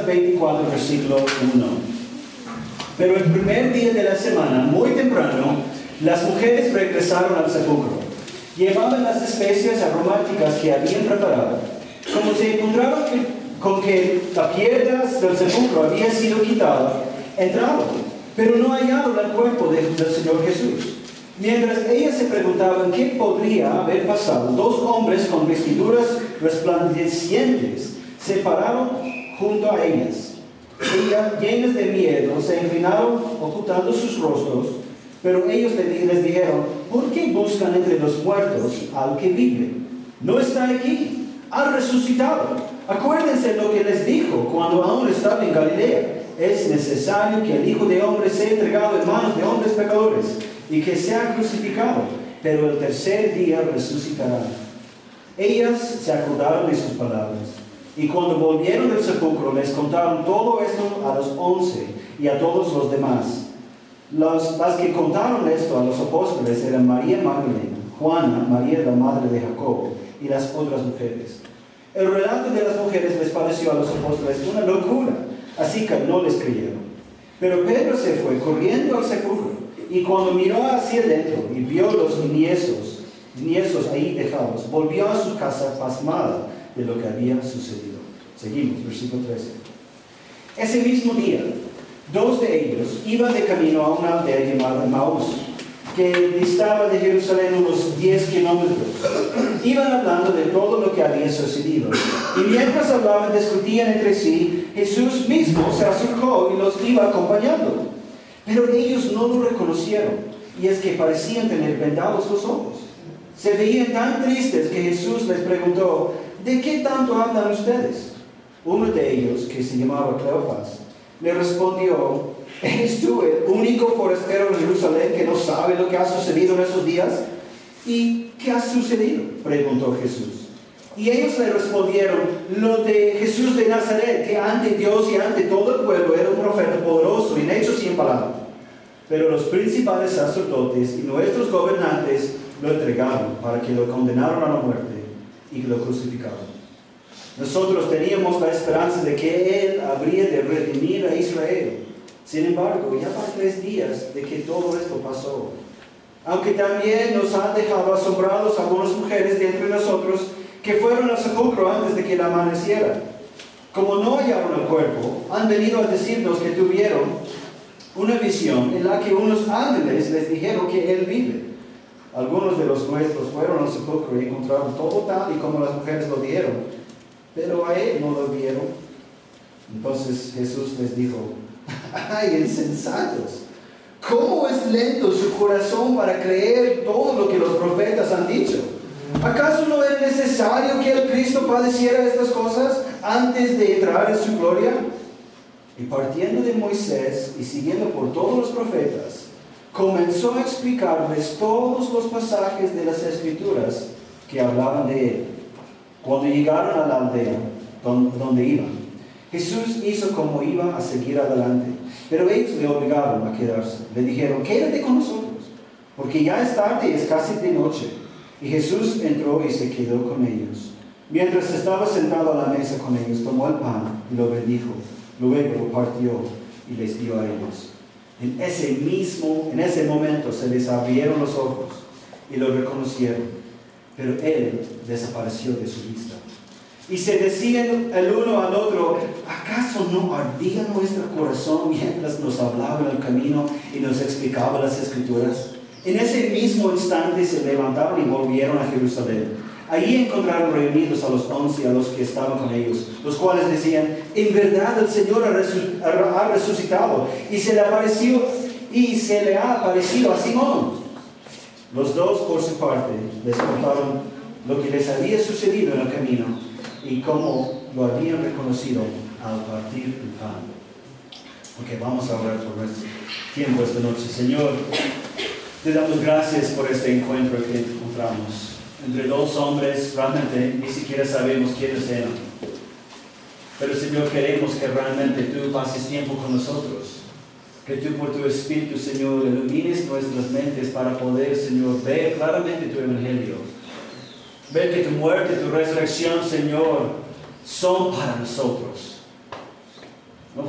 Lucas 24, versículo 1. Pero el primer día de la semana, muy temprano, las mujeres regresaron al sepulcro. Llevaban las especias aromáticas que habían preparado. Como se encontraron con que las piedras del sepulcro habían sido quitadas, entraron, pero no hallaron el cuerpo del Señor Jesús. Mientras ellas se preguntaban qué podría haber pasado, dos hombres con vestiduras resplandecientes se pararon junto a ellas. Ellas, llenas de miedo, se inclinaron ocultando sus rostros, pero ellos les dijeron: ¿por qué buscan entre los muertos al que vive? No está aquí, ha resucitado. Acuérdense lo que les dijo cuando aún estaba en Galilea: es necesario que el Hijo de Hombre sea entregado en manos de hombres pecadores y que sea crucificado, pero el tercer día resucitará. Ellas se acordaron de sus palabras, y cuando volvieron del sepulcro les contaron todo esto a los 11 y a todos los demás. Las que contaron esto a los apóstoles eran María Magdalena, Juana, María la madre de Jacobo, y las otras mujeres. El relato de las mujeres les pareció a los apóstoles una locura, así que no les creyeron. Pero Pedro se fue corriendo al sepulcro, y cuando miró hacia adentro y vio los niñezos ahí dejados, volvió a su casa pasmada de lo que había sucedido. Seguimos, versículo 13. Ese mismo día, dos de ellos iban de camino a una aldea llamada Emaús, que distaba de Jerusalén unos 10 kilómetros. Iban hablando de todo lo que había sucedido, y mientras hablaban discutían entre sí, Jesús mismo se acercó y los iba acompañando. Pero ellos no lo reconocieron, y es que parecían tener vendados los ojos. Se veían tan tristes que Jesús les preguntó: ¿de qué tanto hablan ustedes? Uno de ellos, que se llamaba Cleofas, le respondió: ¿eres tú el único forastero en Jerusalén que no sabe lo que ha sucedido en esos días? ¿Y qué ha sucedido?, preguntó Jesús. Y ellos le respondieron: lo de Jesús de Nazaret, que ante Dios y ante todo el pueblo era un profeta poderoso en hechos y en palabra. Pero los principales sacerdotes y nuestros gobernantes lo entregaron para que lo condenaran a la muerte y lo crucificaron. Nosotros teníamos la esperanza de que Él habría de redimir a Israel. Sin embargo, ya van 3 días de que todo esto pasó. Aunque también nos han dejado asombrados algunas mujeres de entre nosotros que fueron al sepulcro antes de que el amaneciera. Como no hallaron el cuerpo, han venido a decirnos que tuvieron una visión en la que unos ángeles les dijeron que Él vive. Algunos de los nuestros fueron al sepulcro y encontraron todo tal y como las mujeres lo dijeron, pero a Él no lo vieron. Entonces Jesús les dijo: ¡ay, insensatos! ¿Cómo es lento su corazón para creer todo lo que los profetas han dicho? ¿Acaso no era necesario que el Cristo padeciera estas cosas antes de entrar en su gloria? Y partiendo de Moisés y siguiendo por todos los profetas, comenzó a explicarles todos los pasajes de las Escrituras que hablaban de Él. Cuando llegaron a la aldea donde iban, Jesús hizo como iba a seguir adelante, pero ellos le obligaron a quedarse. Le dijeron: quédate con nosotros, porque ya es tarde y es casi de noche. Y Jesús entró y se quedó con ellos. Mientras estaba sentado a la mesa con ellos, tomó el pan y lo bendijo. Luego lo partió y les dio a ellos. En ese momento se les abrieron los ojos y lo reconocieron, pero Él desapareció de su vista. Y se decían el uno al otro: ¿acaso no ardía nuestro corazón mientras nos hablaba en el camino y nos explicaba las Escrituras? En ese mismo instante se levantaron y volvieron a Jerusalén. Allí encontraron reunidos a los 11 y a los que estaban con ellos, los cuales decían: en verdad el Señor ha resucitado y se le ha aparecido a Simón. Los dos, por su parte, les contaron lo que les había sucedido en el camino y cómo lo habían reconocido al partir el pan. Ok, vamos a orar por nuestro tiempo esta noche. Señor, te damos gracias por este encuentro que encontramos entre dos hombres. Realmente ni siquiera sabemos quiénes eran, pero Señor, queremos que realmente tú pases tiempo con nosotros, que tú por tu Espíritu, Señor, ilumines nuestras mentes para poder, Señor, ver claramente tu Evangelio, ver que tu muerte y tu resurrección, Señor, son para nosotros.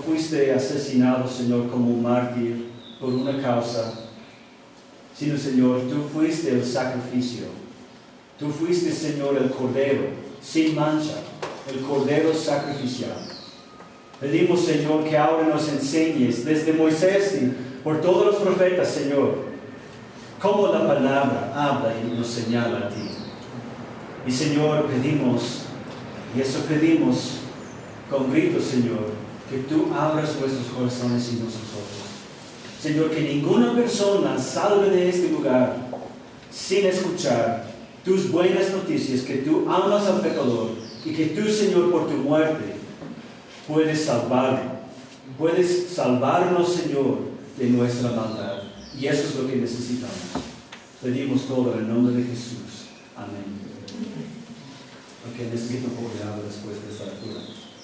fuiste asesinado, Señor, como un mártir por una causa, sino, Señor, tú fuiste el sacrificio. Tú fuiste, Señor, el Cordero sin mancha, el Cordero sacrificial. Pedimos, Señor, que ahora nos enseñes desde Moisés y por todos los profetas, Señor, cómo la palabra habla y nos señala a ti. Y, Señor, pedimos, y eso pedimos con gritos, Señor, que tú abras nuestros corazones y nuestros ojos. Señor, que ninguna persona salga de este lugar sin escuchar tus buenas noticias, que tú amas al pecador y que tú, Señor, por tu muerte puedes salvarlo. Puedes salvarnos, Señor, de nuestra maldad. Y eso es lo que necesitamos. Pedimos todo en el nombre de Jesús. Amén. Ok, necesito un poco de agua después de esta lectura.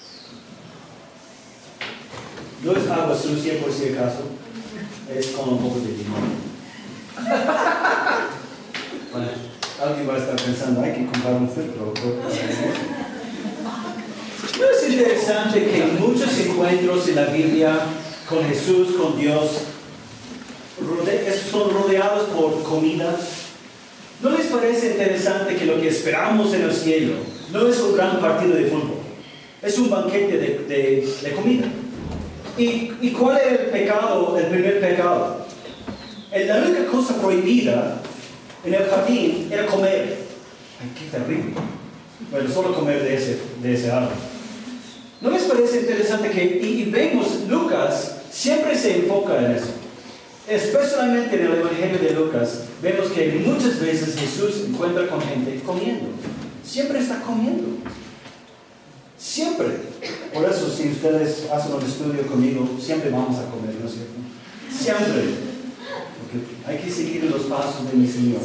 No es agua sucia por si acaso, es con un poco de limón. Bueno, alguien va a estar pensando, hay que comprar un filtro. ¿No es interesante que muchos encuentros en la Biblia con Jesús, con Dios, son rodeados por comida? ¿No les parece interesante que lo que esperamos en el cielo no es un gran partido de fútbol? Es un banquete de comida. ¿Y cuál era el pecado, el primer pecado? La única cosa prohibida en el jardín era comer. Ay, qué terrible. Bueno, solo comer de ese árbol. ¿No les parece interesante que, y vemos, Lucas siempre se enfoca en eso? Especialmente en el Evangelio de Lucas, vemos que muchas veces Jesús encuentra con gente comiendo. Siempre está comiendo. Siempre. Por eso, si ustedes hacen un estudio conmigo, siempre vamos a comer, ¿no es cierto? Siempre. Porque hay que seguir los pasos de mi Señor.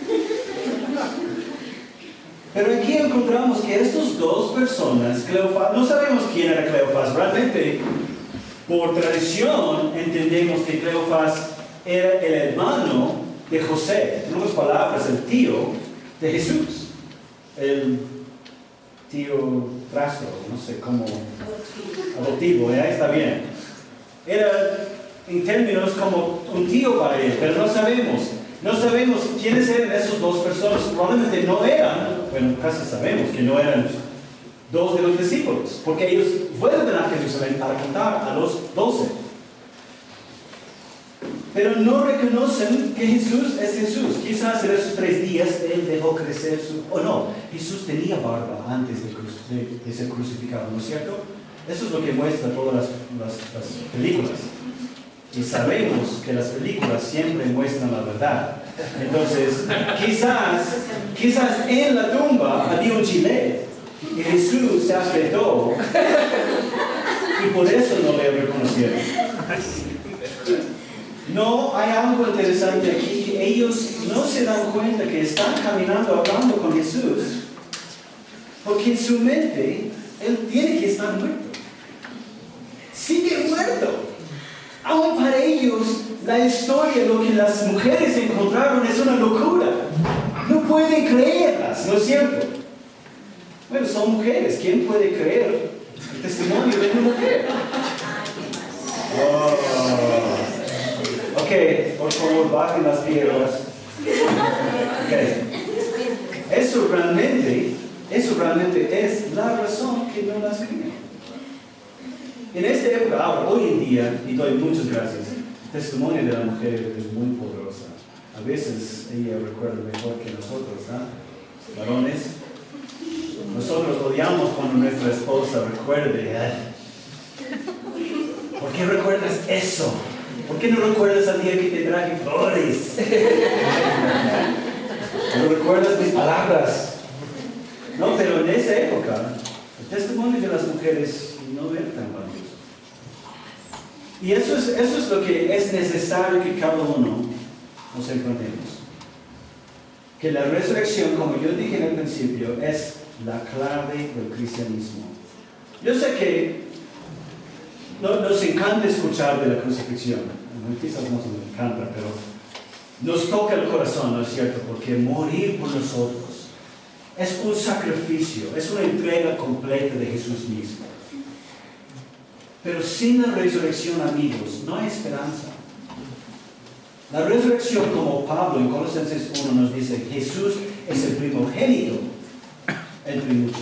Pero aquí encontramos que estas dos personas, Cleofas, no sabemos quién era Cleofas, realmente por tradición entendemos que Cleofas era el hermano de José, en otras palabras, el tío de Jesús, el tío trastro, no sé cómo, adoptivo, ahí está bien. Era en términos como un tío para él, pero no sabemos quiénes eran esas dos personas. Probablemente no eran, bueno, casi sabemos que no eran dos de los discípulos, porque ellos vuelven a Jerusalén para contar a los 12. Pero no reconocen que Jesús es Jesús. Quizás en esos 3 días él dejó crecer o no, Jesús tenía barba antes de ser crucificado, ¿no es cierto? Eso es lo que muestra todas las películas. Y sabemos que las películas siempre muestran la verdad. Entonces, quizás en la tumba había un chile y Jesús se afectó y por eso no le reconocieron. No, hay algo interesante aquí, que ellos no se dan cuenta que están caminando, hablando con Jesús, porque en su mente, Él tiene que estar muerto. Sigue muerto. Aún para ellos, la historia, lo que las mujeres encontraron es una locura. No pueden creerlas, ¿no es cierto? Bueno, son mujeres. ¿Quién puede creer el testimonio de una mujer? Oh. Ok, por favor, bajen las piedras. Okay. Eso realmente es la razón que no las creen. En esta época, ahora, hoy en día, y doy muchas gracias, el testimonio de la mujer es muy poderosa. A veces ella recuerda mejor que nosotros, ¿no? Varones. Nosotros odiamos cuando nuestra esposa recuerde. ¿Por qué recuerdas eso? ¿Por qué no recuerdas al día que te traje flores? ¿No recuerdas mis palabras? No, pero en esa época, el testimonio de las mujeres no era tan valioso. Y eso es lo que es necesario que cada uno nos encontremos. Que la resurrección, como yo dije en el principio, es la clave del cristianismo. Yo sé que nos encanta escuchar de la crucifixión. Quizás no nos encanta, pero nos toca el corazón, ¿no es cierto? Porque morir por nosotros es un sacrificio, es una entrega completa de Jesús mismo. Pero sin la resurrección, amigos, no hay esperanza. La resurrección, como Pablo en Colosenses 1 nos dice, Jesús es el primogénito entre muchos.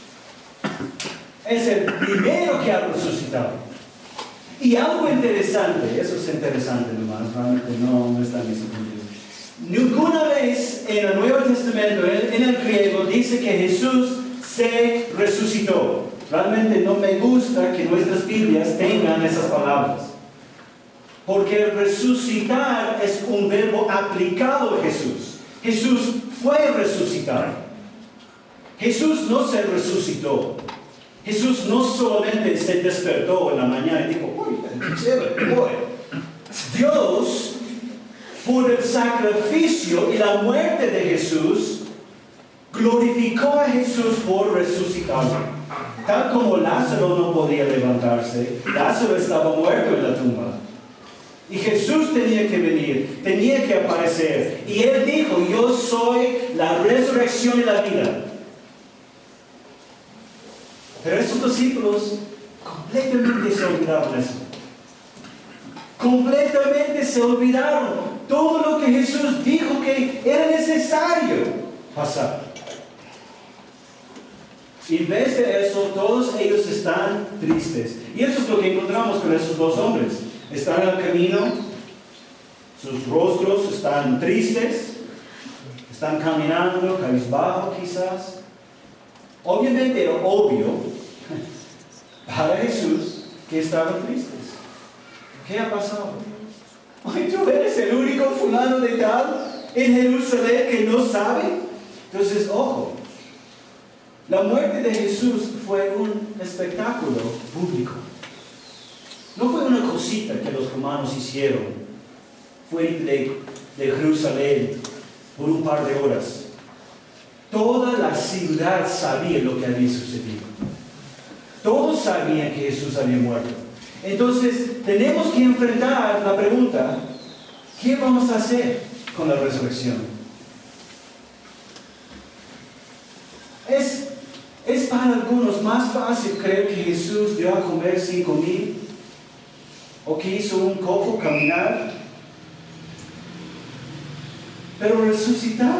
Es el primero que ha resucitado. Y algo interesante, eso es interesante nomás, realmente no está en mis estudios. Ninguna vez en el Nuevo Testamento, en el griego, dice que Jesús se resucitó. Realmente no me gusta que nuestras Biblias tengan esas palabras. Porque resucitar es un verbo aplicado a Jesús. Jesús fue resucitado. Jesús no se resucitó. Jesús no solamente se despertó en la mañana y dijo, uy, chévere, voy. Dios, por el sacrificio y la muerte de Jesús, glorificó a Jesús por resucitar. Tal como Lázaro no podía levantarse, Lázaro estaba muerto en la tumba. Y Jesús tenía que venir, tenía que aparecer. Y Él dijo, yo soy la resurrección y la vida. Pero esos discípulos completamente se olvidaron de eso. Completamente se olvidaron todo lo que Jesús dijo que era necesario pasar. Y en vez de eso, todos ellos están tristes. Y eso es lo que encontramos con esos dos hombres. Están en el camino, sus rostros están tristes, están caminando, cabizbajo quizás. Obviamente era obvio para Jesús que estaban tristes. ¿Qué ha pasado? Ay, ¿tú eres el único fulano de tal en Jerusalén que no sabe? Entonces, ojo, la muerte de Jesús fue un espectáculo público. No fue una cosita que los romanos hicieron. Fue de Jerusalén por un par de horas. Toda la ciudad sabía lo que había sucedido. Todos sabían que Jesús había muerto. Entonces, tenemos que enfrentar la pregunta, ¿qué vamos a hacer con la resurrección? ¿Es para algunos más fácil creer que Jesús dio a comer 5,000? ¿O que hizo un cojo caminar? Pero resucitar,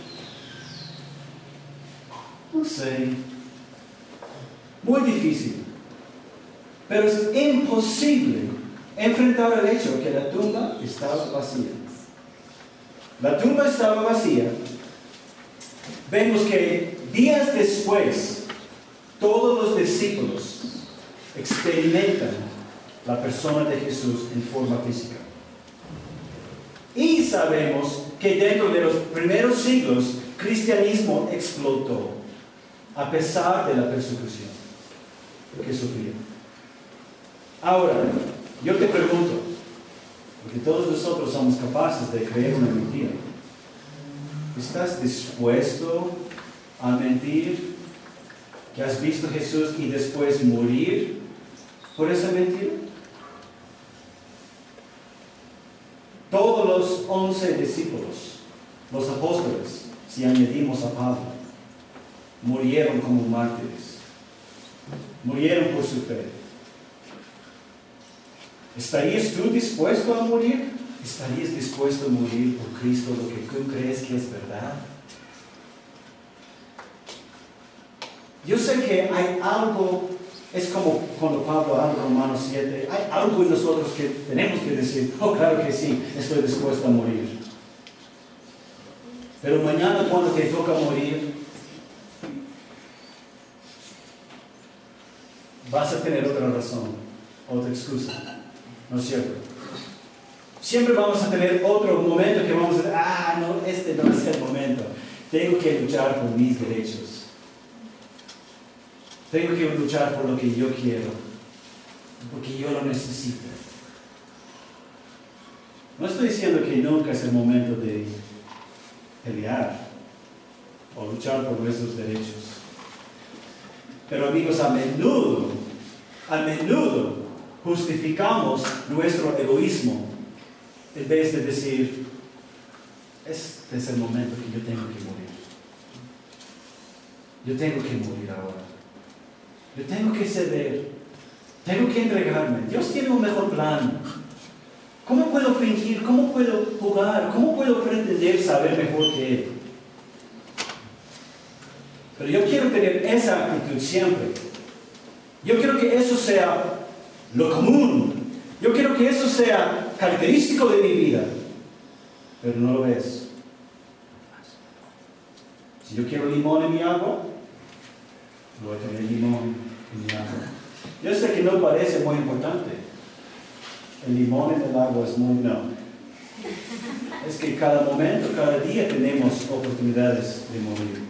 no sé, muy difícil. Pero es imposible enfrentar el hecho que la tumba estaba vacía. La tumba estaba vacía. Vemos que días después, todos los discípulos experimentan la persona de Jesús en forma física. Y sabemos que dentro de los primeros siglos, cristianismo explotó, a pesar de la persecución que sufría. Ahora, yo te pregunto, porque todos nosotros somos capaces de creer una mentira, ¿estás dispuesto a mentir que has visto a Jesús y después morir por esa mentira? Todos los 11 discípulos, los apóstoles, si añadimos a Pablo, murieron como mártires. Murieron por su fe. ¿Estarías tú dispuesto a morir? ¿Estarías dispuesto a morir por Cristo, lo que tú crees que es verdad? Yo sé que hay algo, es como cuando Pablo habla en Romanos 7, hay algo en nosotros que tenemos que decir, oh, claro que sí, estoy dispuesto a morir. Pero mañana cuando te toca morir, vas a tener otra razón, otra excusa, ¿no es cierto? Siempre vamos a tener otro momento que vamos a decir, no, este no es el momento. Tengo que luchar por mis derechos. Tengo que luchar por lo que yo quiero, porque yo lo necesito. No estoy diciendo que nunca es el momento de pelear o luchar por nuestros derechos. Pero amigos, a menudo justificamos nuestro egoísmo en vez de decir, este es el momento que yo tengo que morir. Yo tengo que morir ahora. Yo tengo que ceder. Tengo que entregarme. Dios tiene un mejor plan. ¿Cómo puedo fingir? ¿Cómo puedo jugar? ¿Cómo puedo pretender saber mejor que Él? Pero yo quiero tener esa actitud siempre. Yo quiero que eso sea lo común. Yo quiero que eso sea característico de mi vida. Pero no lo es. Si yo quiero limón en mi agua, voy a tener limón en mi agua. Yo sé que no parece muy importante. El limón en el agua es muy... No. Es que cada momento, cada día tenemos oportunidades de morir.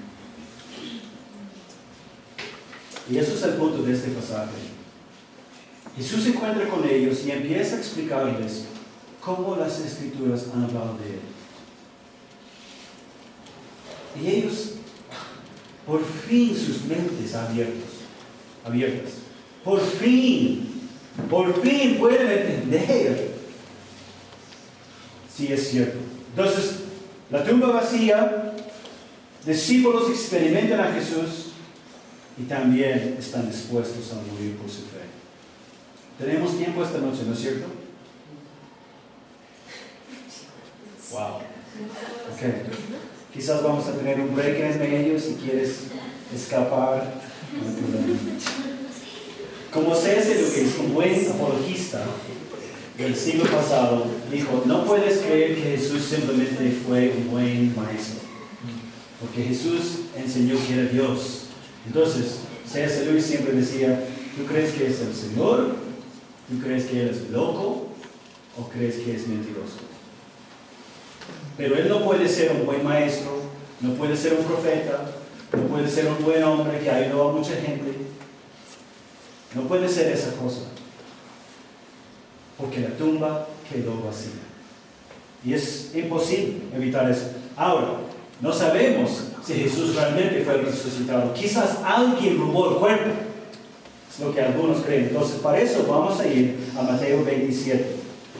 Y eso es el punto de este pasaje. Jesús se encuentra con ellos y empieza a explicarles cómo las Escrituras han hablado de Él. Y ellos, por fin sus mentes abiertas. Por fin pueden entender si es cierto. Entonces, la tumba vacía, discípulos experimentan a Jesús y también están dispuestos a morir por su fe. Tenemos tiempo esta noche, ¿no es cierto? Wow. Ok. Quizás vamos a tener un break en medio si quieres escapar. Como C.S. Lewis, un buen apologista del siglo pasado, dijo: no puedes creer que Jesús simplemente fue un buen maestro, porque Jesús enseñó que era Dios. Entonces, C.S. Lewis siempre decía: ¿tú crees que es el Señor? ¿Tú crees que Él es loco? ¿O crees que es mentiroso? Pero Él no puede ser un buen maestro, no puede ser un profeta, no puede ser un buen hombre que ayudó a mucha gente. No puede ser esa cosa, porque la tumba quedó vacía. Y es imposible evitar eso. Ahora, no sabemos si Jesús realmente fue resucitado. Quizás alguien robó el cuerpo. Es lo que algunos creen. Entonces, para eso vamos a ir a Mateo 27.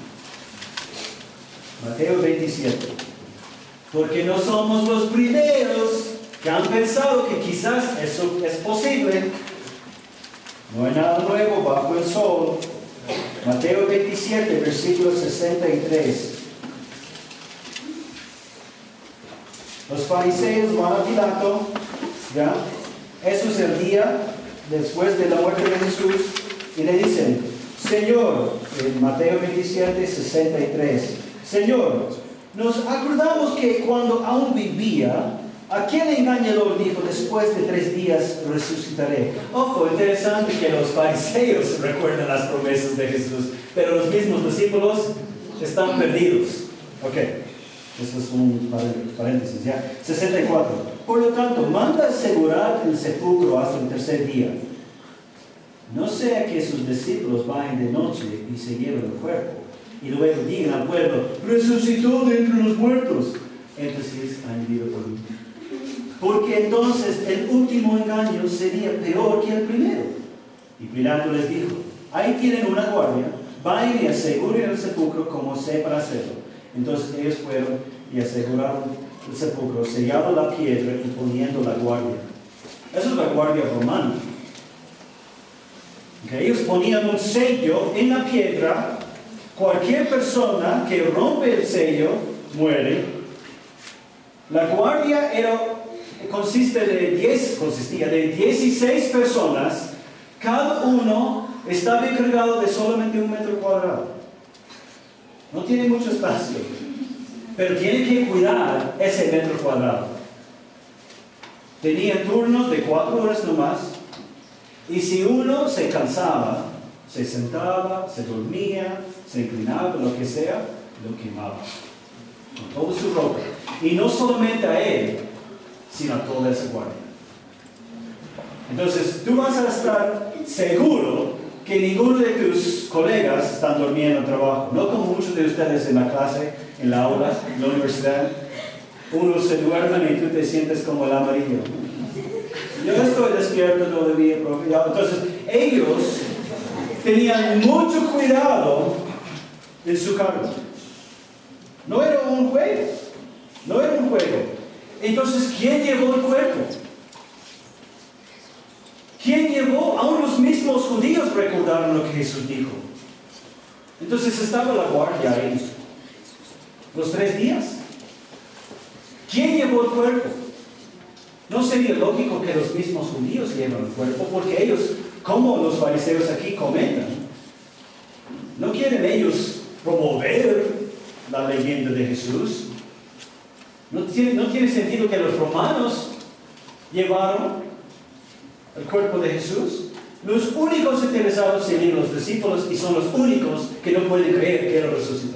Mateo 27. Porque no somos los primeros que han pensado que quizás eso es posible. No hay nada nuevo bajo el sol. Mateo 27, versículo 63. Los fariseos van a Pilato, ¿ya? Eso es el día después de la muerte de Jesús, y le dicen: Señor, en Mateo 27, 63, Señor, nos acordamos que cuando aún vivía, aquel engañador dijo: después de 3 días resucitaré. Ojo, interesante que los fariseos recuerdan las promesas de Jesús, pero los mismos discípulos están perdidos. Ok, eso es un paréntesis, ¿ya? 64. Por lo tanto, manda asegurar el sepulcro hasta el 3er día. No sea que sus discípulos vayan de noche y se lleven el cuerpo, y luego digan al pueblo: resucitó de entre los muertos. Entonces, añadido por mí. Porque entonces el último engaño sería peor que el primero. Y Pilato les dijo: ahí tienen una guardia, vayan y aseguren el sepulcro como sé para hacerlo. Entonces ellos fueron y aseguraron el sepulcro, sellando la piedra y poniendo la guardia. Esa es la guardia romana. Okay. Ellos ponían un sello en la piedra. Cualquier persona que rompe el sello muere. La guardia consistía de 16 personas. Cada uno estaba encargado de solamente 1 metro cuadrado. No tiene mucho espacio, pero tiene que cuidar ese metro cuadrado. Tenía turnos de 4 horas nomás, y si uno se cansaba, se sentaba, se dormía, se inclinaba, lo que sea, lo quemaba con toda su ropa. Y no solamente a él, sino a toda esa guardia. Entonces, tú vas a estar seguro que ninguno de tus colegas están durmiendo en trabajo. No como muchos de ustedes en la clase, en la aula, en la universidad. Unos se duermen y tú te sientes como el amarillo. Yo estoy despierto todavía, profe. Entonces, ellos tenían mucho cuidado en su cargo. No era un juego. No era un juego. Entonces, ¿quién llevó el cuerpo? ¿Quién llevó? Aún los mismos judíos romanos recordaron lo que Jesús dijo. Entonces estaba la guardia ahí. Los 3 días. ¿Quién llevó el cuerpo? No sería lógico que los mismos judíos lleven el cuerpo, porque ellos, como los fariseos aquí comentan, no quieren ellos promover la leyenda de Jesús. No tiene sentido que los romanos llevaron el cuerpo de Jesús. Los únicos interesados serían los discípulos y son los únicos que no pueden creer que Él resucitó.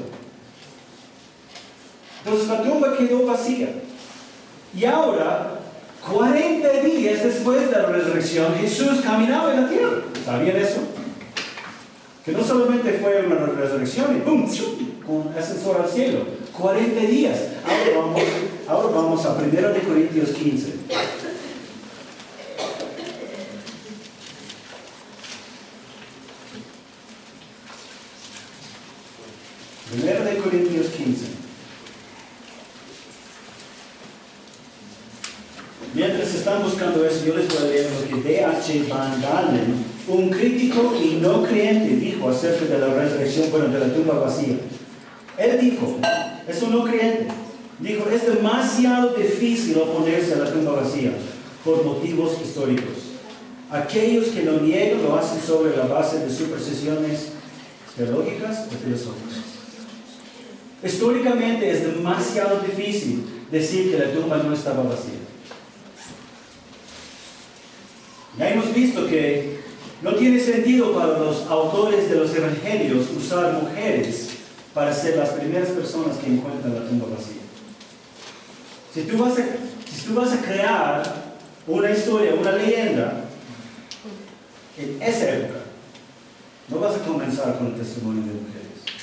Entonces la tumba quedó vacía. Y ahora, 40 días después de la resurrección, Jesús caminaba en la tierra. ¿Sabían eso? Que no solamente fue una resurrección y ¡pum! Con ascensor al cielo. 40 días. Ahora vamos a 1 Corintios 15. 1 Corintios 15. Mientras están buscando eso, yo les voy a leer lo que D.H. Van Dalen, un crítico y no creyente, dijo acerca de la resurrección, de la tumba vacía. Él dijo, es un no creyente, dijo, es demasiado difícil oponerse a la tumba vacía por motivos históricos. Aquellos que lo niegan lo hacen sobre la base de supersticiones teológicas o filosóficas. Históricamente es demasiado difícil decir que la tumba no estaba vacía. Ya hemos visto que no tiene sentido para los autores de los evangelios usar mujeres para ser las primeras personas que encuentran la tumba vacía. Si tú vas a crear una historia, una leyenda, en esa época, no vas a comenzar con el testimonio de mujeres.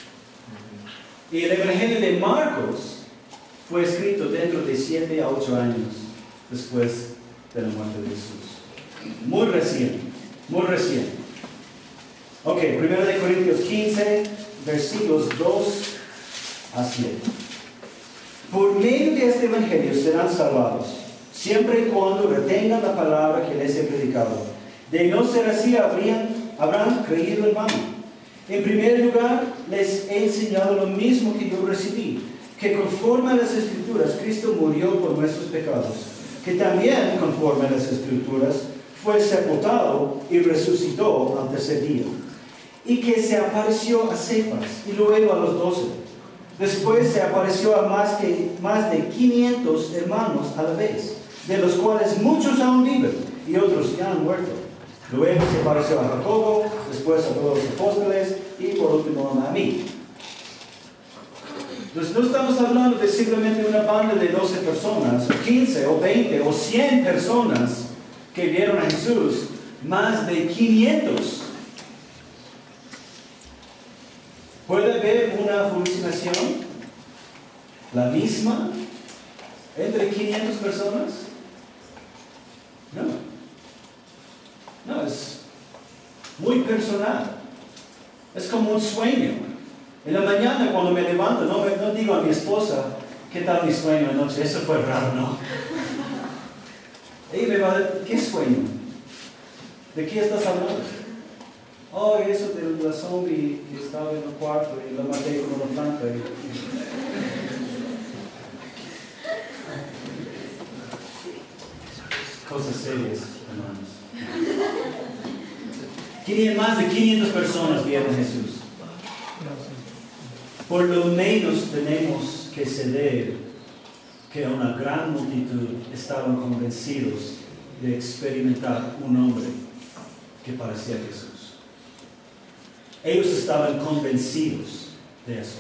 Y el evangelio de Marcos fue escrito dentro de 7 a 8 años después de la muerte de Jesús. Muy recién, muy recién. Ok, 1 Corintios 15, versículos 2 a 7. Por medio de este evangelio serán salvados, siempre y cuando retengan la palabra que les he predicado. De no ser así, habrán creído en vano. En primer lugar, les he enseñado lo mismo que yo recibí, que conforme a las Escrituras, Cristo murió por nuestros pecados, que también, conforme a las Escrituras, fue sepultado y resucitó al tercer día, y que se apareció a Cefas y luego a los 12. Después se apareció a más de 500 hermanos a la vez, de los cuales muchos aún viven y otros ya han muerto. Luego se apareció a Jacobo, después a todos los apóstoles y por último a mí. Entonces no estamos hablando de simplemente una banda de 12 personas, o 15, o 20, o 100 personas que vieron a Jesús, más de 500. ¿Puede haber una alucinación? ¿La misma? ¿Entre 500 personas? No. No, es muy personal. Es como un sueño. En la mañana cuando me levanto, no digo a mi esposa, ¿qué tal mi sueño anoche? Eso fue raro, ¿no? Ella me va a decir, ¿qué sueño? ¿De qué estás hablando? Oh, eso de la zombie que estaba en el cuarto y la maté con una planta. Cosas serias, hermanos. Más de 500 personas vieron a Jesús. Por lo menos tenemos que ceder que una gran multitud estaban convencidos de experimentar un hombre que parecía Jesús. Ellos estaban convencidos de eso.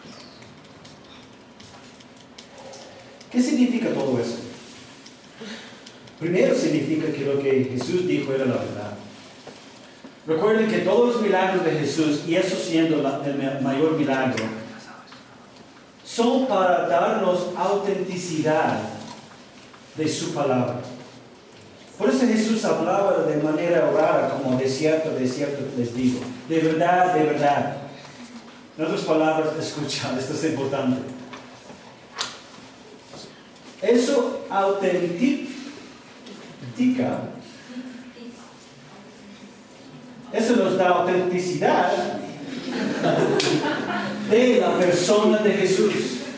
¿Qué significa todo eso? Primero significa que lo que Jesús dijo era la verdad. Recuerden que todos los milagros de Jesús, y eso siendo el mayor milagro, son para darnos autenticidad de su palabra. Por eso Jesús hablaba de manera rara, como de cierto les digo. De verdad, de verdad. En otras palabras, escucha, esto es importante. Eso Eso nos da autenticidad de la persona de Jesús.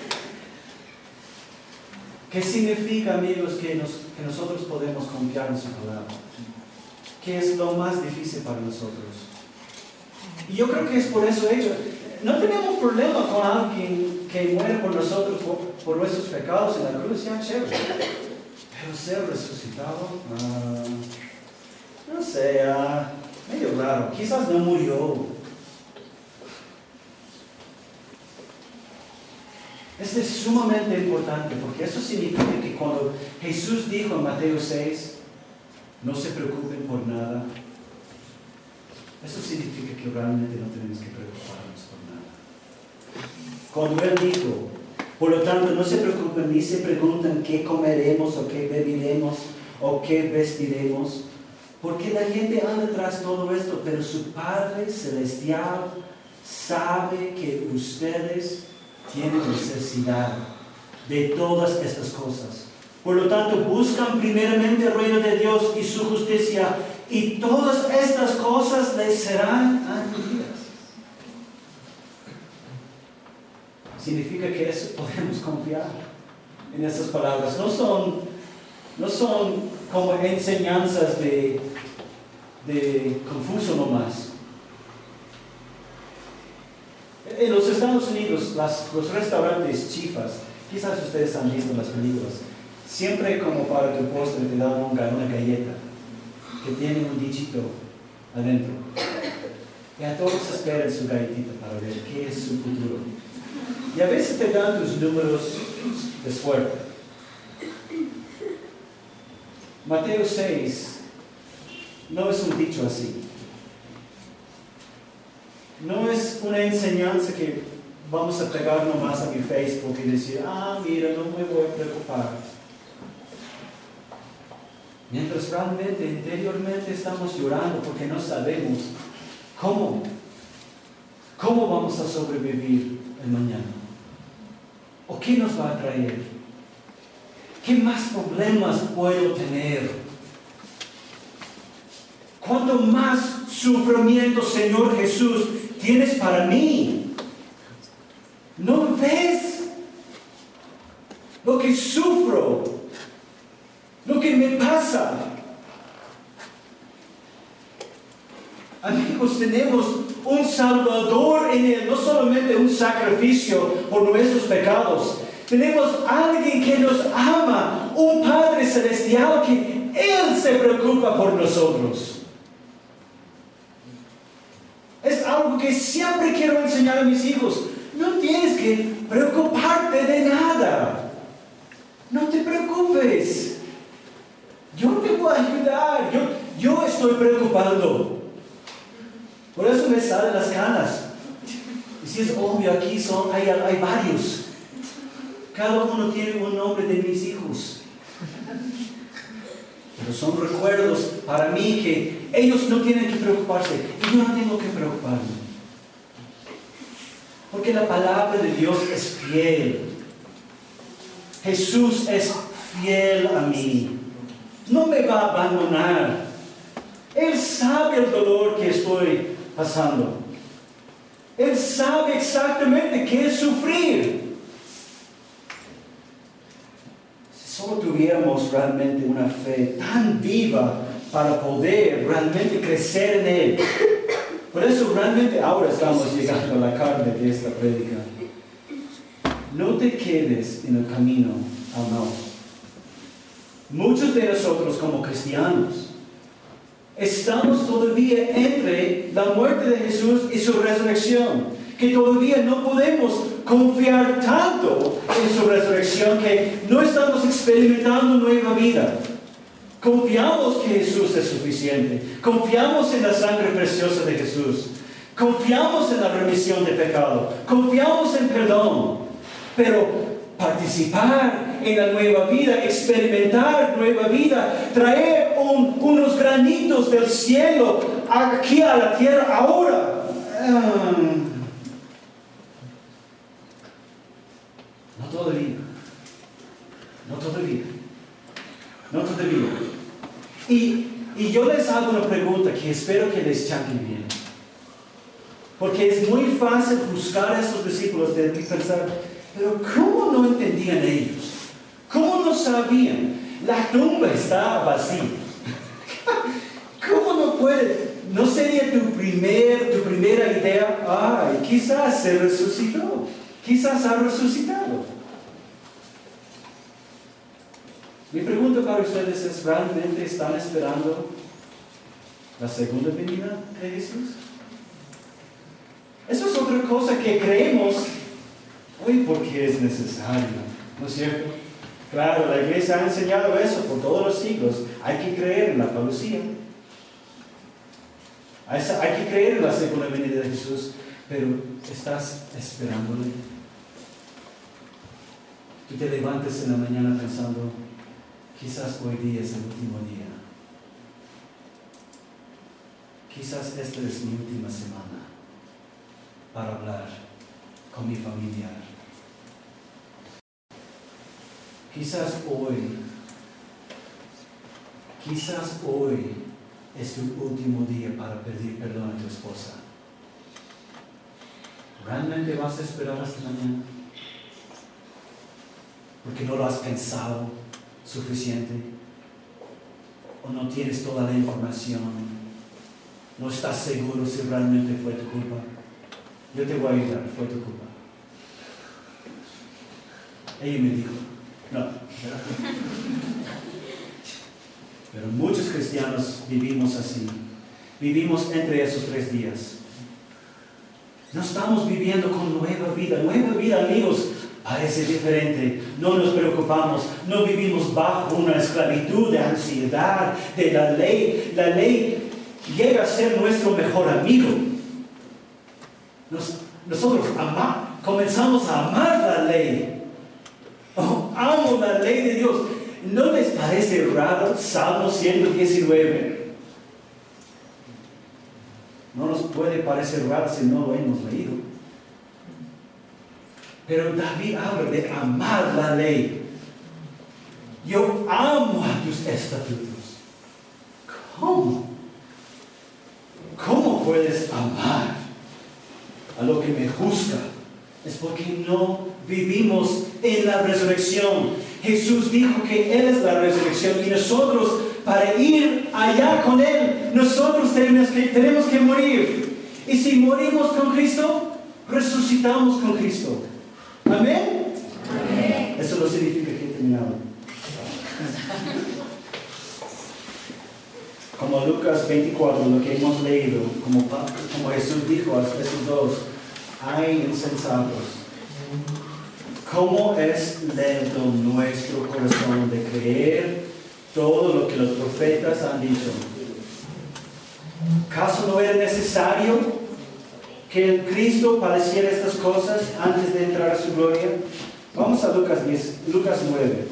¿Qué significa, amigos, que nosotros podemos confiar en su palabra? ¿Qué es lo más difícil para nosotros? Y yo creo que es por eso hecho. No tenemos problema con alguien que muere por nosotros, por nuestros pecados en la cruz, ya chévere. Pero ser resucitado, no sé, medio raro. Quizás no murió. Esto es sumamente importante porque eso significa que cuando Jesús dijo en Mateo 6, no se preocupen por nada, eso significa que realmente no tenemos que preocuparnos por nada. Cuando Él dijo, por lo tanto, no se preocupen ni se preguntan qué comeremos o qué beberemos o qué vestiremos, porque la gente anda tras todo esto, pero su Padre Celestial sabe que ustedes tienen necesidad de todas estas cosas. Por lo tanto, buscan primeramente el reino de Dios y su justicia, y todas estas cosas les serán añadidas. Significa que eso podemos confiar en esas palabras. No son como enseñanzas de Confucio nomás. En los Estados Unidos, los restaurantes chifas, quizás ustedes han visto las películas, siempre como para tu postre te dan una galleta que tiene un dichito adentro. Y a todos esperan su galletita para ver qué es su futuro. Y a veces te dan tus números de suerte. Mateo 6 no es un dicho así. No es una enseñanza que vamos a pegar nomás a mi Facebook y decir, mira, no me voy a preocupar. Mientras realmente, interiormente estamos llorando porque no sabemos cómo vamos a sobrevivir el mañana. ¿O qué nos va a traer? ¿Qué más problemas puedo tener? ¿Cuánto más sufrimiento, Señor Jesús, tienes para mí? ¿No ves lo que sufro? Lo que me pasa. Amigos, tenemos un Salvador en Él, no solamente un sacrificio por nuestros pecados. Tenemos a alguien que nos ama, un Padre Celestial que Él se preocupa por nosotros. Es algo que siempre quiero enseñar a mis hijos. No tienes que preocuparte de nada. No te preocupes. Yo te voy a ayudar. Yo estoy preocupando. Por eso me salen las canas. Y si es obvio, aquí hay varios. Cada uno tiene un nombre de mis hijos. Pero son recuerdos para mí que ellos no tienen que preocuparse. Y yo no tengo que preocuparme. Porque la palabra de Dios es fiel. Jesús es fiel a mí. No me va a abandonar. Él sabe el dolor que estoy pasando. Él sabe exactamente qué es sufrir. Si solo tuviéramos realmente una fe tan viva para poder realmente crecer en Él. Por eso realmente ahora estamos llegando a la carne de esta prédica. No te quedes en el camino, amados. Muchos de nosotros como cristianos estamos todavía entre la muerte de Jesús y su resurrección, que todavía no podemos confiar tanto en su resurrección que no estamos experimentando nueva vida. Confiamos que Jesús es suficiente, confiamos en la sangre preciosa de Jesús, confiamos en la remisión de pecado, confiamos en perdón, pero participar en la nueva vida, experimentar nueva vida, traer unos granitos del cielo aquí a la tierra ahora. No todavía. Y yo les hago una pregunta que espero que les chanque bien. Porque es muy fácil juzgar a estos discípulos de pensar, pero ¿cómo no entendían ellos? ¿Cómo no sabían? La tumba está vacía. ¿Cómo no puede? ¿No sería tu primera idea? Ay, quizás se resucitó. Quizás ha resucitado. Mi pregunta para ustedes es, ¿realmente están esperando la segunda venida de Jesús? Eso es otra cosa que creemos hoy porque es necesario, ¿no es cierto? Claro, la iglesia ha enseñado eso por todos los siglos. Hay que creer en la parucía. Hay que creer en la segunda venida de Jesús, pero ¿estás esperándole? Tú te levantes en la mañana pensando, quizás hoy día es el último día. Quizás esta es mi última semana para hablar con mi familiar. Quizás hoy es tu último día para pedir perdón a tu esposa. ¿Realmente vas a esperar hasta mañana? Porque no lo has pensado suficiente, o no tienes toda la información, no estás seguro si realmente fue tu culpa. Yo te voy a ayudar, fue tu culpa. Ella me dijo, no. Pero muchos cristianos vivimos así, vivimos entre esos 3 días. No estamos viviendo con nueva vida, amigos. Parece diferente, no nos preocupamos, no vivimos bajo una esclavitud de ansiedad, de la ley. La ley llega a ser nuestro mejor amigo. Nosotros comenzamos a amar la ley. Oh, amo la ley de Dios. ¿No les parece raro Salmo 119? No nos puede parecer raro si no lo hemos leído. Pero David habla de amar la ley. Yo amo a tus estatutos. ¿Cómo? ¿Cómo puedes amar a lo que me juzga? Es porque no vivimos en la resurrección. Jesús dijo que Él es la resurrección y nosotros, para ir allá con Él, nosotros tenemos que morir. Y si morimos con Cristo, resucitamos con Cristo. ¿Amén? Amén. Eso no significa que he terminado. Como Lucas 24, lo que hemos leído, como Jesús dijo a esos dos, ay insensatos, ¿cómo es lento nuestro corazón de creer todo lo que los profetas han dicho? ¿Acaso no era necesario que el Cristo padeciera estas cosas antes de entrar a su gloria? Vamos a Lucas 9.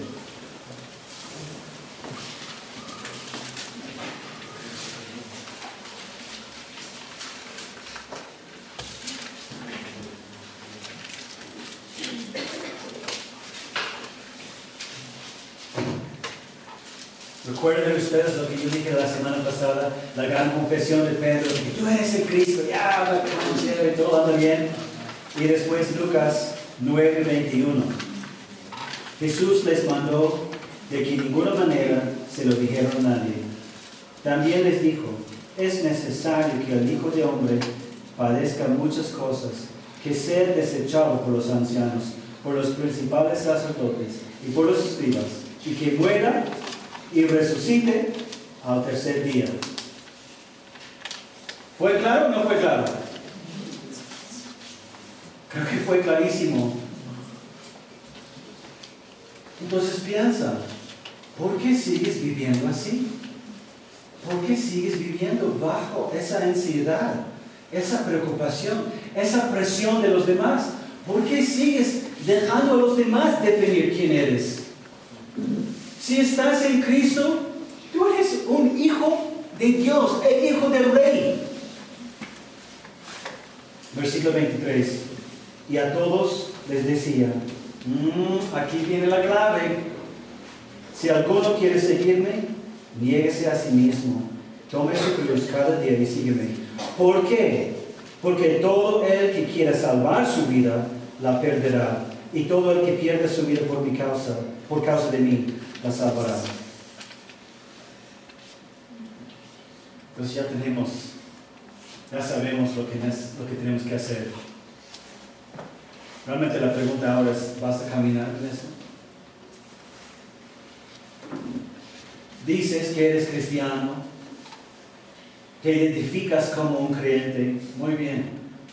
¿Recuerdan ustedes lo que yo dije la semana pasada? La gran confesión de Pedro, que tú eres el Cristo, ya, y todo anda bien. Y después Lucas 9:21. Jesús les mandó de que de ninguna manera se lo dijeron a nadie. También les dijo, es necesario que el Hijo de Hombre padezca muchas cosas, que sea desechado por los ancianos, por los principales sacerdotes y por los escribas, y que muera y resucite al tercer día. ¿Fue claro o no fue claro? Creo que fue clarísimo. Entonces piensa, ¿por qué sigues viviendo así? ¿Por qué sigues viviendo bajo esa ansiedad, esa preocupación, esa presión de los demás? ¿Por qué sigues dejando a los demás definir quién eres? Si estás en Cristo, tú eres un hijo de Dios, el hijo del Rey. Versículo 23. Y a todos les decía, aquí viene la clave. Si alguno quiere seguirme, niéguese a sí mismo Tome su cruz cada día y sígueme. ¿Por qué? Porque todo el que quiera salvar su vida, la perderá. Y todo el que pierda su vida por causa de mí, la salvará. Entonces ya sabemos lo que tenemos que hacer. Realmente la pregunta ahora es, ¿vas a caminar en eso? Dices que eres cristiano, te identificas como un creyente, muy bien.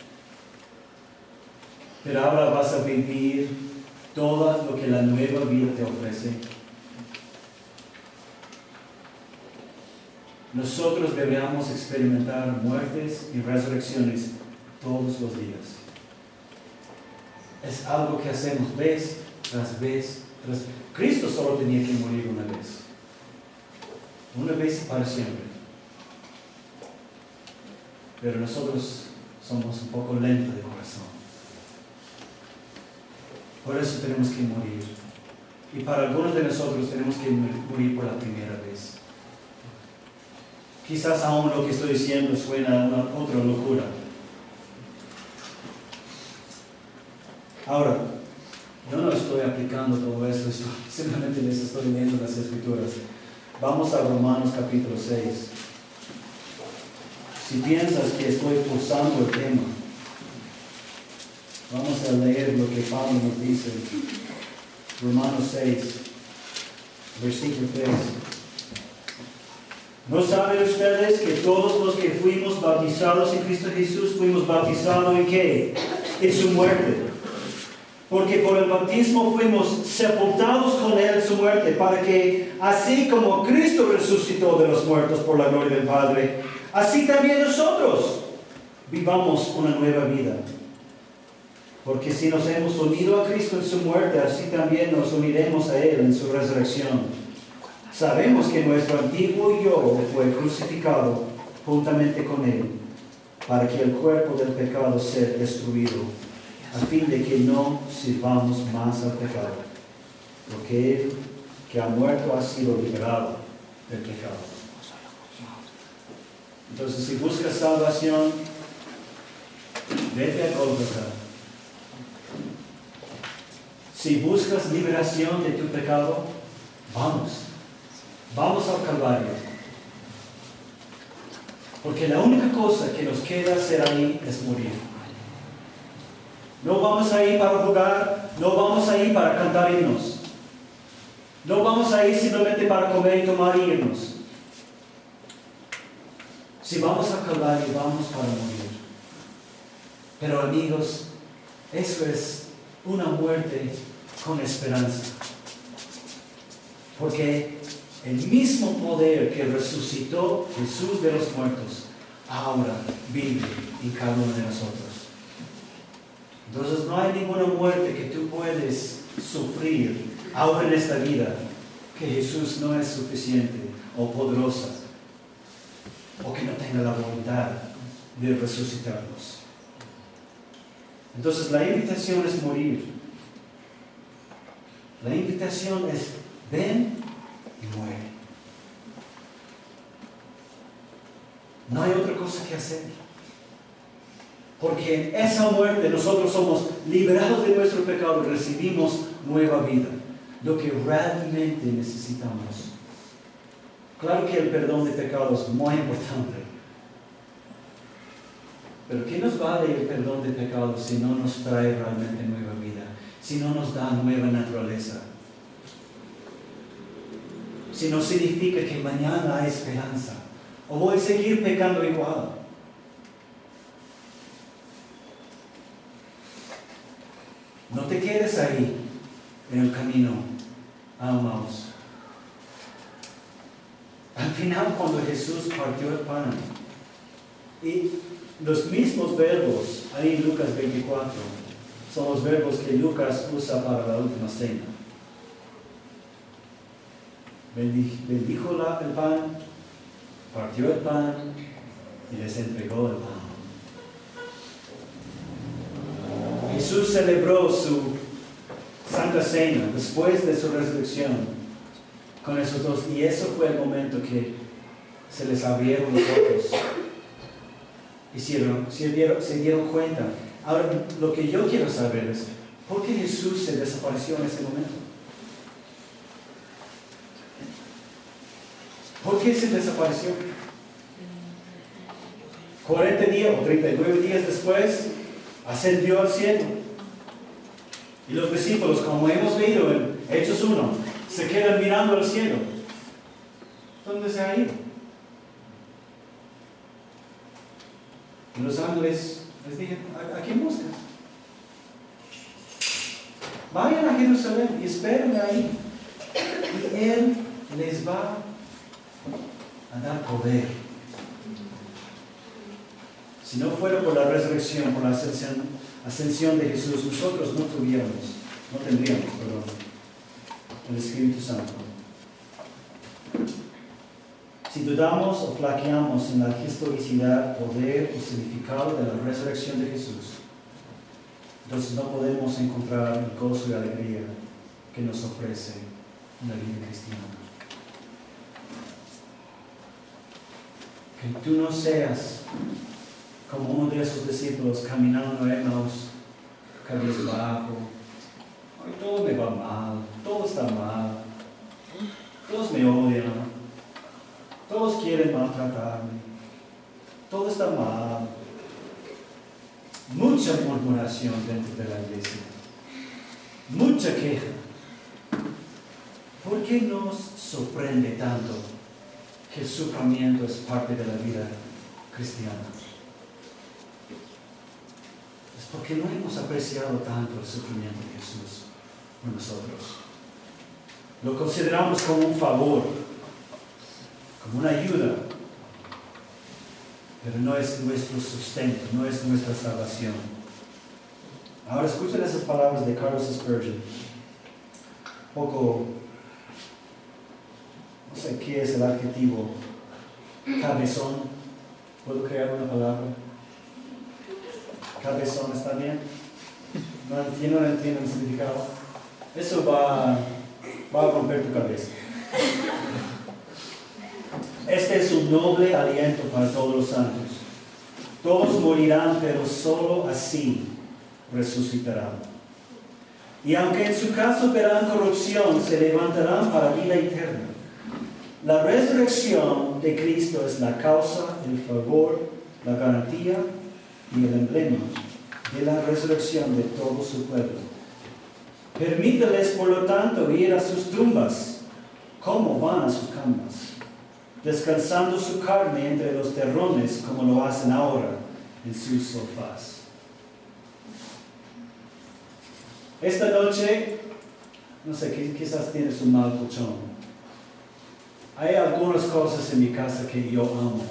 Pero ahora vas a vivir todo lo que la nueva vida te ofrece. Nosotros deberíamos experimentar muertes y resurrecciones todos los días. Es algo que hacemos vez tras vez tras vez. Cristo solo tenía que morir una vez. Una vez y para siempre. Pero nosotros somos un poco lentos de corazón. Por eso tenemos que morir. Y para algunos de nosotros tenemos que morir por la primera vez. Quizás aún lo que estoy diciendo suena a otra locura. Ahora, yo no estoy aplicando todo esto, simplemente les estoy leyendo las Escrituras. Vamos a Romanos capítulo 6. Si piensas que estoy forzando el tema, vamos a leer lo que Pablo nos dice. Romanos 6, versículo 3. ¿No saben ustedes que todos los que fuimos bautizados en Cristo Jesús fuimos bautizados en qué? En su muerte. Porque por el bautismo fuimos sepultados con Él en su muerte, para que así como Cristo resucitó de los muertos por la gloria del Padre, así también nosotros vivamos una nueva vida. Porque si nos hemos unido a Cristo en su muerte, así también nos uniremos a Él en su resurrección. Sabemos que nuestro antiguo yo fue crucificado juntamente con Él, para que el cuerpo del pecado sea destruido, a fin de que no sirvamos más al pecado, porque Él que ha muerto ha sido liberado del pecado. Entonces, si buscas salvación, vete a Gólgota. Si buscas liberación de tu pecado, vamos al Calvario. Porque la única cosa que nos queda hacer ahí es morir. No vamos a ir para jugar, no vamos a ir para cantar himnos. No vamos a ir simplemente para comer y tomar y irnos. Si vamos al Calvario, vamos para morir. Pero amigos, eso es una muerte con esperanza. Porque el mismo poder que resucitó Jesús de los muertos, ahora vive en cada uno de nosotros. Entonces no hay ninguna muerte que tú puedes sufrir ahora en esta vida que Jesús no es suficiente o poderosa o que no tenga la voluntad de resucitarnos. Entonces la invitación es morir. La invitación es ven y muere. No hay otra cosa que hacer. Porque en esa muerte nosotros somos liberados de nuestro pecado y recibimos nueva vida. Lo que realmente necesitamos. Claro que el perdón de pecados es muy importante. Pero ¿qué nos vale el perdón de pecados si no nos trae realmente nueva vida? Si no nos da nueva naturaleza. Si no significa que mañana hay esperanza. O voy a seguir pecando igual. No te quedes ahí en el camino a Emmaus. Al final, cuando Jesús partió el pan, y los mismos verbos ahí en Lucas 24 son los verbos que Lucas usa para la última cena. Bendijo el pan, partió el pan y les entregó el pan. Jesús celebró su Santa Cena después de su resurrección con esos dos, y eso fue el momento que se les abrieron los ojos. Se dieron cuenta. Ahora, lo que yo quiero saber es, ¿por qué Jesús se desapareció en ese momento? ¿Por qué se desapareció? 40 días o 39 días después, ascendió al cielo. Y los discípulos, como hemos leído en Hechos 1, se quedan mirando al cielo. ¿Dónde se ha ido? Y los ángeles les dijeron, ¿a quién buscas? Vayan a Jerusalén y esperen ahí. Y Él les va a dar poder. Si no fuera por la resurrección, por la ascensión de Jesús, nosotros no tendríamos, el Espíritu Santo. Si dudamos o flaqueamos en la historicidad, poder o significado de la resurrección de Jesús, entonces no podemos encontrar el gozo y alegría que nos ofrece la vida cristiana. Que tú no seas como uno de esos discípulos caminando a Emmaus, cabizbajo. Ay, todo me va mal, todo está mal, todos me odian, todos quieren maltratarme, todo está mal. Mucha murmuración dentro de la iglesia, mucha queja. ¿Por qué nos sorprende tanto que el sufrimiento es parte de la vida cristiana? Es porque no hemos apreciado tanto el sufrimiento de Jesús por nosotros. Lo consideramos como un favor, como una ayuda, pero no es nuestro sustento, no es nuestra salvación. Ahora escuchen esas palabras de Carlos Spurgeon. Poco, no sé qué es el adjetivo, cabezón. ¿Puedo crear una palabra? Cabezón, ¿está bien? No entiendo el significado. Eso va a romper tu cabeza. Este es un noble aliento para todos los santos. Todos morirán, pero solo así resucitarán. Y aunque en su caso verán corrupción, se levantarán para vida eterna. La resurrección de Cristo es la causa, el favor, la garantía y el emblema de la resurrección de todo su pueblo. Permíteles, por lo tanto, ir a sus tumbas, como van a sus camas, descansando su carne entre los terrones, como lo hacen ahora en sus sofás. Esta noche, no sé, quizás tienes un mal colchón. Hay algunas cosas en mi casa que yo amo.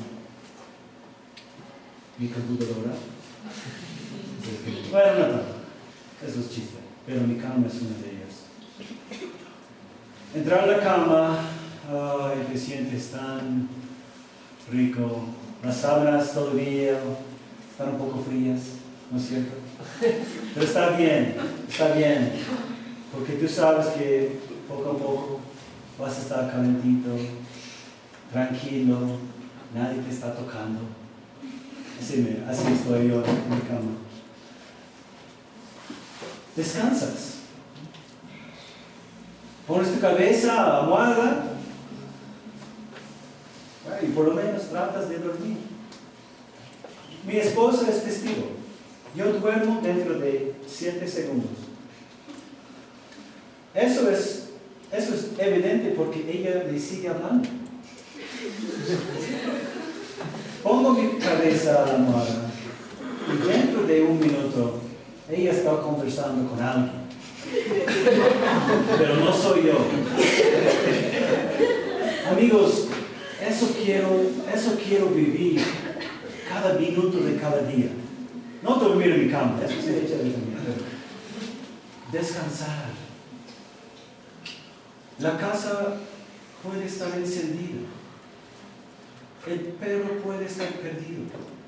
Mi computadora. Bueno, no tanto. Eso es chiste. Pero mi cama es una de ellas. Entrar a la cama, ay, te sientes tan rico. Las sábanas todavía están un poco frías, ¿no es cierto? Pero está bien, porque tú sabes que poco a poco vas a estar calentito, tranquilo, nadie te está tocando. Así estoy yo en mi cama. Descansas. Pones tu cabeza a la almohada y por lo menos tratas de dormir. Mi esposa es testigo. Yo duermo dentro de 7 segundos. Eso es evidente porque ella le sigue hablando. Pongo mi cabeza a la almohada y dentro de 1 minuto ella está conversando con alguien. Pero no soy yo. Amigos, eso quiero vivir cada minuto de cada día. No dormir en mi cama, eso se echa de dormir. Descansar. La casa puede estar encendida. El perro puede estar perdido.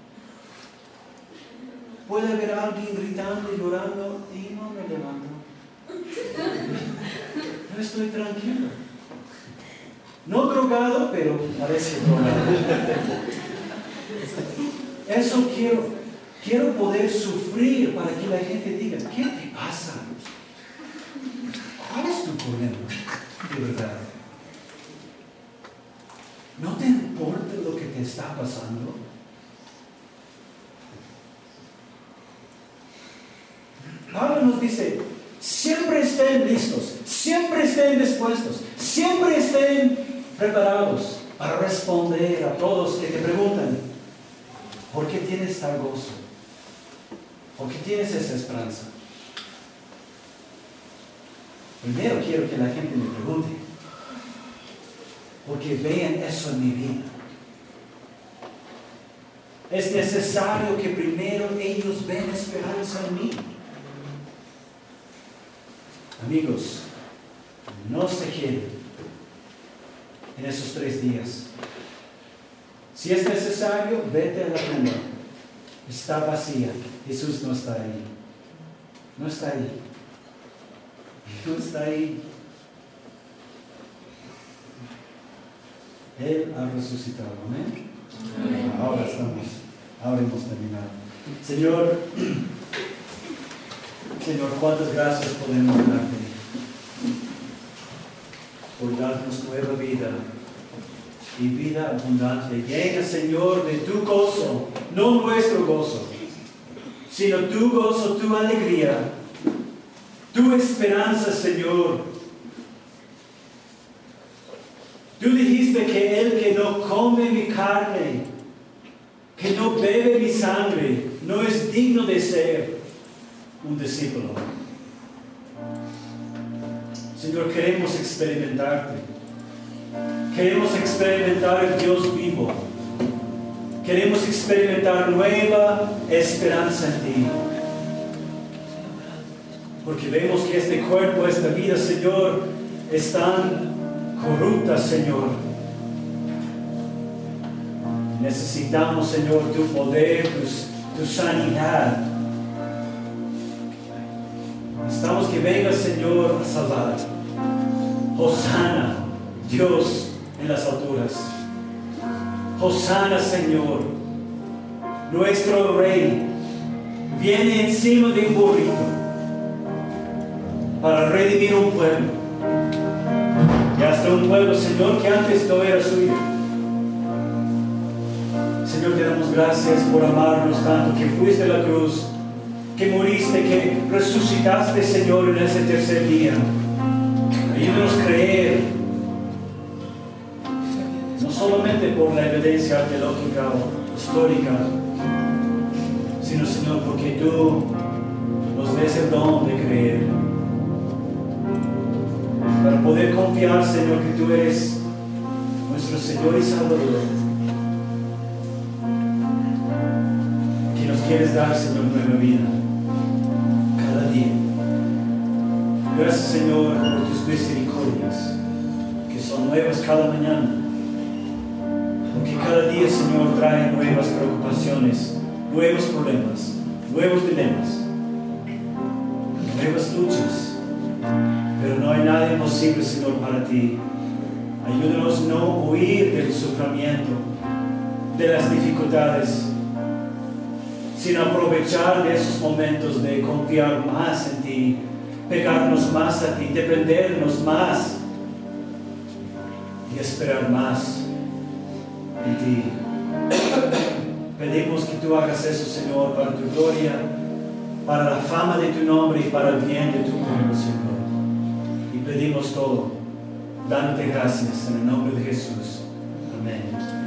Puede haber alguien gritando y llorando y no me levanto. No estoy tranquilo. No drogado, pero parece drogado. Eso quiero poder sufrir para que la gente diga, ¿qué te pasa? ¿Cuál es tu problema? De verdad. ¿No te importa lo que te está pasando? Pablo nos dice, siempre estén listos, siempre estén dispuestos, siempre estén preparados para responder a todos que te preguntan, ¿por qué tienes tal gozo? ¿Por qué tienes esa esperanza? Primero quiero que la gente me pregunte, porque vean eso en mi vida. Es necesario que primero ellos vean esperanza en mí. Amigos, no se queden en esos 3 días. Si es necesario, vete a la tumba. Está vacía. Jesús no está ahí. No está ahí. No está ahí. Él ha resucitado. Amén. Amén. Ahora hemos terminado. Señor, cuántas gracias podemos darte por darnos nueva vida y vida abundante. Llena, Señor, de tu gozo, no nuestro gozo, sino tu gozo, tu alegría, tu esperanza, Señor. Tú dijiste que el que no come mi carne, que no bebe mi sangre, no es digno de ser un discípulo. Señor, queremos experimentarte. Queremos experimentar el Dios vivo. Queremos experimentar nueva esperanza en ti. Porque vemos que este cuerpo, esta vida, Señor, están corruptas, Señor. Necesitamos, Señor, tu poder, tu sanidad. Necesitamos que venga, Señor, a salvar. Hosana, Dios en las alturas. Hosana, Señor. Nuestro Rey viene encima de un burrito para redimir un pueblo. Y hasta un pueblo, Señor, que antes no era suyo. Señor, te damos gracias por amarnos tanto, que fuiste a la cruz, que moriste, que resucitaste, Señor, en ese tercer día. Ayúdanos a creer, no solamente por la evidencia arqueológica o histórica, sino, Señor, porque tú nos des el don de creer, para poder confiar, Señor, que tú eres nuestro Señor y Salvador, que nos quieres dar, Señor, nueva vida cada día. Gracias, Señor, por tus misericordias, que son nuevas cada mañana, porque cada día, Señor, trae nuevas preocupaciones, nuevos problemas, nuevos dilemas, nuevas luchas. Pero no hay nada imposible, Señor, para ti. Ayúdanos a no huir del sufrimiento, de las dificultades, sino aprovechar de esos momentos de confiar más en ti, pegarnos más a ti, dependernos más y esperar más en ti. Pedimos que tú hagas eso, Señor, para tu gloria, para la fama de tu nombre y para el bien de tu pueblo, Señor. Y pedimos todo, dándote gracias en el nombre de Jesús. Amén.